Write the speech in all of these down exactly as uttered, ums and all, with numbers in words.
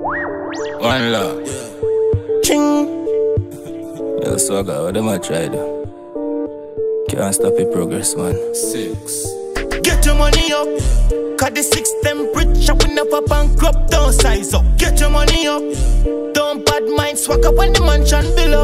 One love. Ching. Yo, Swagger, what am I trying to? Can't stop your progress, man. Six. Get your money up. Cause the system rich and we never bankrupt. Don't size up. Get your money up. Don't bad mind swag up when the mansion bill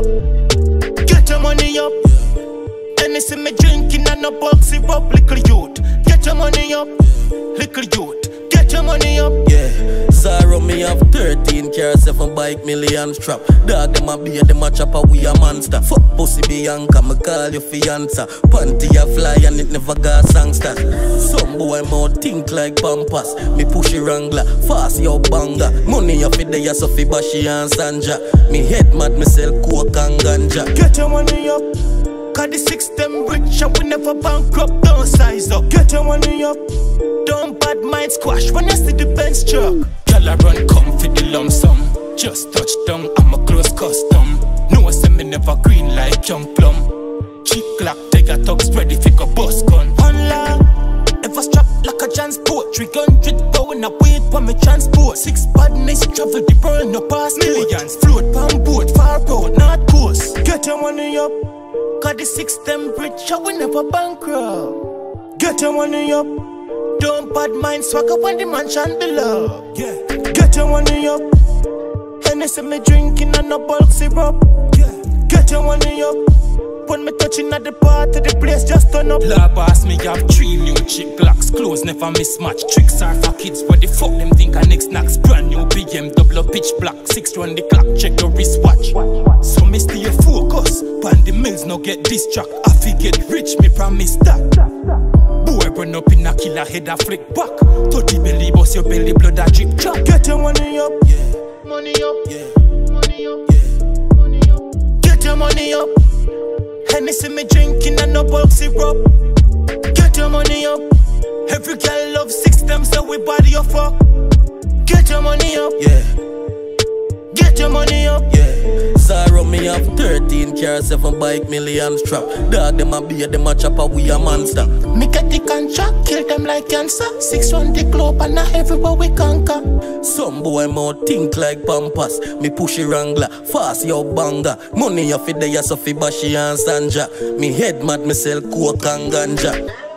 up. Get your money up. Anything me drinking and no bulk syrup. Little youth. Get your money up. Little youth. Get your money up. Yeah, Zara me have thirteen cars, seven bike, million strap. Dog them a beer, them a chopper, we a monster. Fuck pussy Bianca, me call you fianza. Panty a fly and it never got songster. Some boy more think like Pampas. Me push it wrangler, fast yo banga. Money off it there, so fi Bashi and Sanja. Me head mad, me sell coke and ganja. Get your money up. Cause the system rich and we never bankrupt. Don't size up. Get your money up. Don't bad mind squash when you see the bench truck. Y'all run come for the lump sum. Just touch down, I'm a close custom. No say me never green like young plum. Cheap clock, take a tux ready for a bus gun. Unlock, ever strapped like a transport. Three hundred pound a weight for me transport. Six badness travel the world no pass. Millions float pan boat far out, not coast. Get your money up. Cause the system rich and we never bankrupt. Get your money up. Don't bad mind swag up when the mansion below. Yeah. Get your money up. Hennessy me drinking and no bulk syrup. Yeah. Get your money up. When me touching at the party, the place just turn up. La boss me have three new chick blocks. Clothes never mismatch. Tricks are for kids where the fuck them think a next knocks. Brand new B M W pitch black. Six run the clock, check your wristwatch. So me stay focus. Pan the mills no get distract. I forget rich, me promise that. Boy run up in a killer head a flick back. thirty belly bust your belly blood a drip drop. Get your money up. Yeah. Money up. Yeah. Money up. Yeah. Money up. Get your money up. Hennessy me drinking and no bulk syrup. Get your money up. Every girl love system so we body your fuck. Get your money up. Yeah. Get your money up. Yeah. Zara me have thirteen cars, seven bike, million strap. Dog them a beer, them a chopper, we a monster. Me get the contract, kill them like cancer. Six round the globe and not everywhere we conquer. Some boy more think like Pampas. Me push it wrangler, fast yo banga. Money off it there, so fi Bashi and Sanja. Me head mad, me sell coke and ganja.